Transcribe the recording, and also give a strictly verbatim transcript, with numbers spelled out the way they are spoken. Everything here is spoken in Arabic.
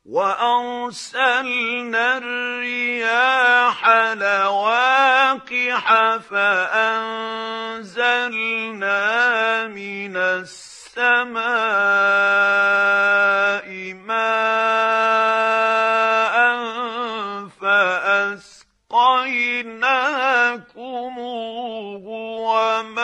وأرسلنا الرياح لواقح فأنزلنا من السماء ماء فأسقيناكموه وما